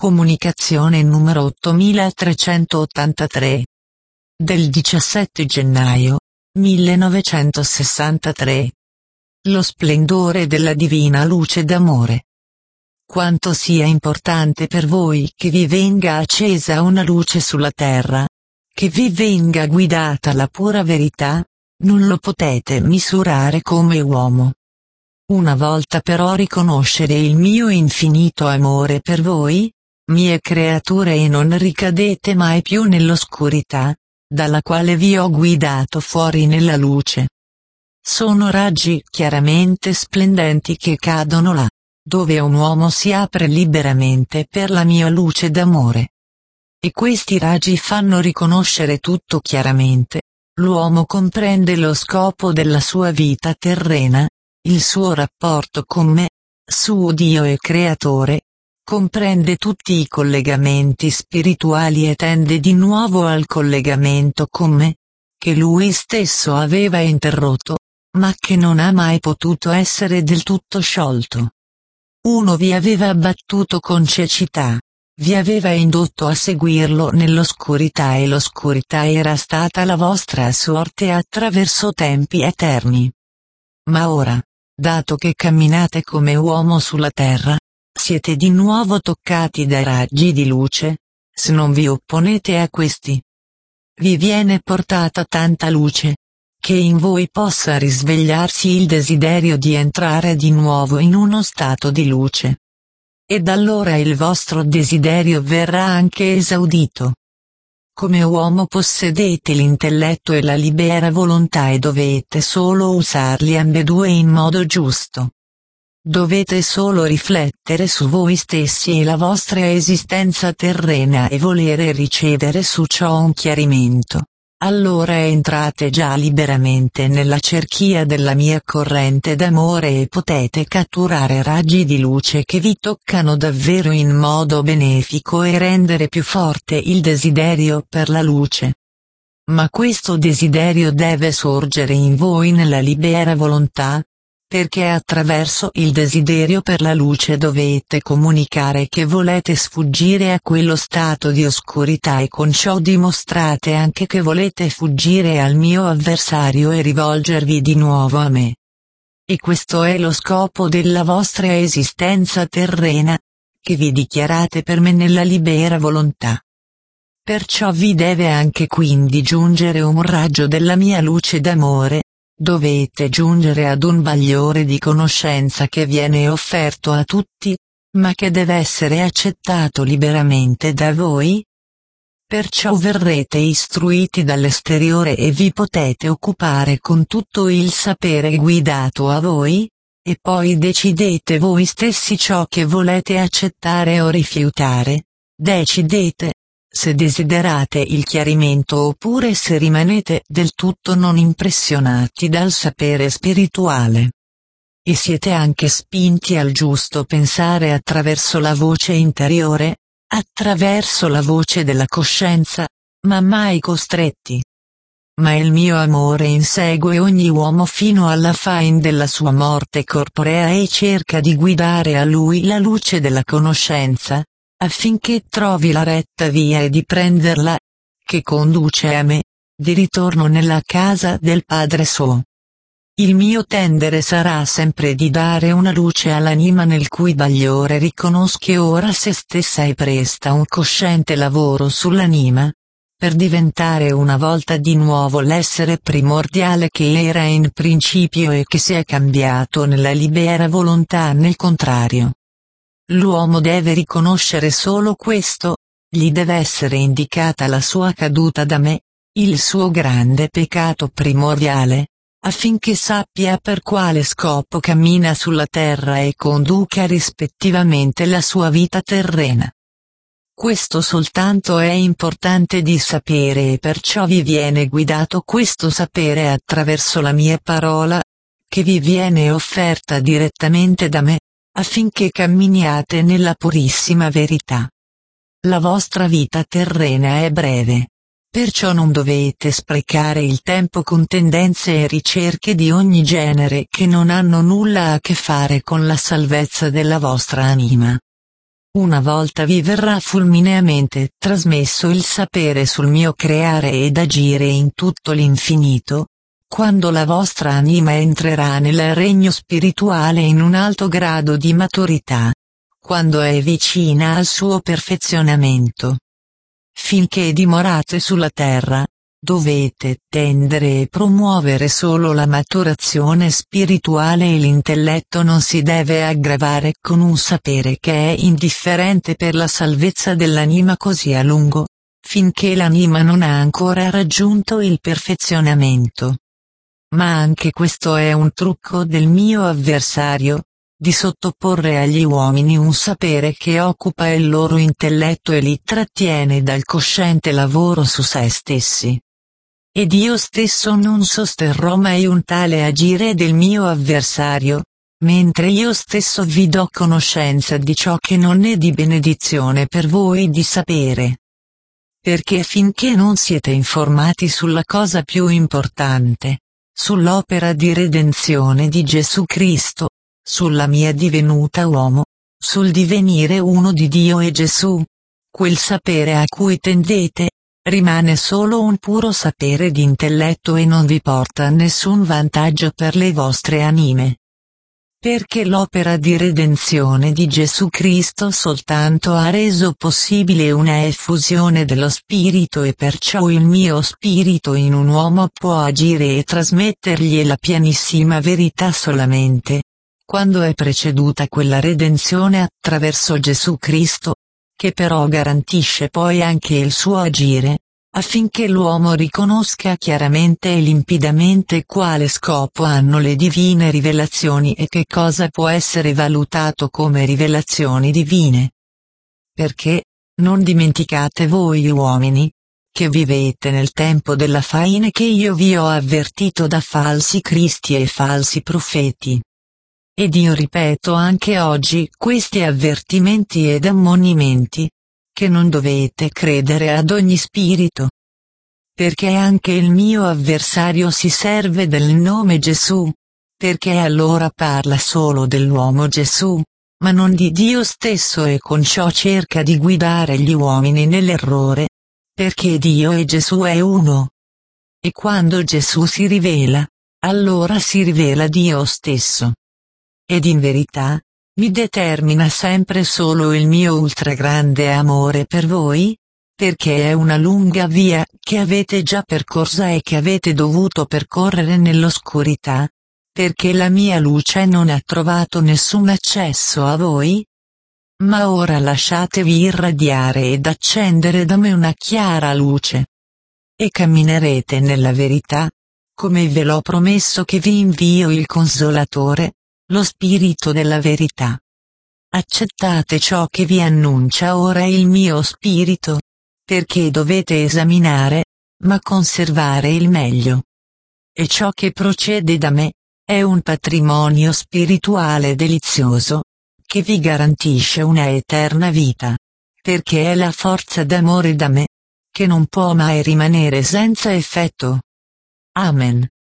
Comunicazione numero 8383. Del 17 gennaio 1963. Lo splendore della divina luce d'amore. Quanto sia importante per voi che vi venga accesa una luce sulla terra, che vi venga guidata la pura verità, non lo potete misurare come uomo. Una volta però riconoscere il mio infinito amore per voi, mie creature, e non ricadete mai più nell'oscurità, dalla quale vi ho guidato fuori nella luce. Sono raggi chiaramente splendenti che cadono là, dove un uomo si apre liberamente per la mia luce d'amore. E questi raggi fanno riconoscere tutto chiaramente. L'uomo comprende lo scopo della sua vita terrena, il suo rapporto con me, suo Dio e Creatore, comprende tutti i collegamenti spirituali e tende di nuovo al collegamento con me, che lui stesso aveva interrotto, ma che non ha mai potuto essere del tutto sciolto. Uno vi aveva abbattuto con cecità, vi aveva indotto a seguirlo nell'oscurità e l'oscurità era stata la vostra sorte attraverso tempi eterni. Ma ora, dato che camminate come uomo sulla terra, siete di nuovo toccati dai raggi di luce, se non vi opponete a questi. Vi viene portata tanta luce, che in voi possa risvegliarsi il desiderio di entrare di nuovo in uno stato di luce. Ed allora il vostro desiderio verrà anche esaudito. Come uomo possedete l'intelletto e la libera volontà e dovete solo usarli ambedue in modo giusto. Dovete solo riflettere su voi stessi e la vostra esistenza terrena e volere ricevere su ciò un chiarimento. Allora entrate già liberamente nella cerchia della mia corrente d'amore e potete catturare raggi di luce che vi toccano davvero in modo benefico e rendere più forte il desiderio per la luce. Ma questo desiderio deve sorgere in voi nella libera volontà, perché attraverso il desiderio per la luce dovete comunicare che volete sfuggire a quello stato di oscurità e con ciò dimostrate anche che volete fuggire al mio avversario e rivolgervi di nuovo a me. E questo è lo scopo della vostra esistenza terrena, che vi dichiarate per me nella libera volontà. Perciò vi deve anche quindi giungere un raggio della mia luce d'amore. Dovete giungere ad un bagliore di conoscenza che viene offerto a tutti, ma che deve essere accettato liberamente da voi. Perciò verrete istruiti dall'esteriore e vi potete occupare con tutto il sapere guidato a voi, e poi decidete voi stessi ciò che volete accettare o rifiutare. Decidete se desiderate il chiarimento oppure se rimanete del tutto non impressionati dal sapere spirituale. E siete anche spinti al giusto pensare attraverso la voce interiore, attraverso la voce della coscienza, ma mai costretti. Ma il mio amore insegue ogni uomo fino alla fin della sua morte corporea e cerca di guidare a lui la luce della conoscenza, affinché trovi la retta via e di prenderla, che conduce a me, di ritorno nella casa del Padre suo. Il mio tendere sarà sempre di dare una luce all'anima nel cui bagliore riconosca ora se stessa e presta un cosciente lavoro sull'anima, per diventare una volta di nuovo l'essere primordiale che era in principio e che si è cambiato nella libera volontà nel contrario. L'uomo deve riconoscere solo questo, gli deve essere indicata la sua caduta da me, il suo grande peccato primordiale, affinché sappia per quale scopo cammina sulla terra e conduca rispettivamente la sua vita terrena. Questo soltanto è importante di sapere e perciò vi viene guidato questo sapere attraverso la mia parola, che vi viene offerta direttamente da me, affinché camminiate nella purissima verità. La vostra vita terrena è breve. Perciò non dovete sprecare il tempo con tendenze e ricerche di ogni genere che non hanno nulla a che fare con la salvezza della vostra anima. Una volta vi verrà fulmineamente trasmesso il sapere sul mio creare ed agire in tutto l'infinito, quando la vostra anima entrerà nel regno spirituale in un alto grado di maturità, quando è vicina al suo perfezionamento. Finché dimorate sulla terra, dovete tendere e promuovere solo la maturazione spirituale e l'intelletto non si deve aggravare con un sapere che è indifferente per la salvezza dell'anima così a lungo, finché l'anima non ha ancora raggiunto il perfezionamento. Ma anche questo è un trucco del mio avversario, di sottoporre agli uomini un sapere che occupa il loro intelletto e li trattiene dal cosciente lavoro su se stessi. Ed io stesso non sosterrò mai un tale agire del mio avversario, mentre io stesso vi do conoscenza di ciò che non è di benedizione per voi di sapere. Perché finché non siete informati sulla cosa più importante, sull'opera di redenzione di Gesù Cristo, sulla mia divenuta uomo, sul divenire uno di Dio e Gesù, quel sapere a cui tendete, rimane solo un puro sapere di intelletto e non vi porta nessun vantaggio per le vostre anime. Perché l'opera di redenzione di Gesù Cristo soltanto ha reso possibile una effusione dello Spirito e perciò il mio Spirito in un uomo può agire e trasmettergli la pienissima verità solamente, quando è preceduta quella redenzione attraverso Gesù Cristo, che però garantisce poi anche il suo agire, affinché l'uomo riconosca chiaramente e limpidamente quale scopo hanno le divine rivelazioni e che cosa può essere valutato come rivelazioni divine. Perché, non dimenticate voi uomini, che vivete nel tempo della fine che io vi ho avvertito da falsi cristi e falsi profeti. Ed io ripeto anche oggi questi avvertimenti ed ammonimenti, che non dovete credere ad ogni spirito. Perché anche il mio avversario si serve del nome Gesù, perché allora parla solo dell'uomo Gesù, ma non di Dio stesso e con ciò cerca di guidare gli uomini nell'errore, perché Dio e Gesù è uno. E quando Gesù si rivela, allora si rivela Dio stesso. Ed in verità, mi determina sempre solo il mio ultragrande amore per voi, perché è una lunga via che avete già percorsa e che avete dovuto percorrere nell'oscurità, perché la mia luce non ha trovato nessun accesso a voi. Ma ora lasciatevi irradiare ed accendere da me una chiara luce. E camminerete nella verità, come ve l'ho promesso che vi invio il Consolatore, lo Spirito della verità. Accettate ciò che vi annuncia ora il mio Spirito, perché dovete esaminare, ma conservare il meglio. E ciò che procede da me, è un patrimonio spirituale delizioso, che vi garantisce una eterna vita, perché è la forza d'amore da me, che non può mai rimanere senza effetto. Amen.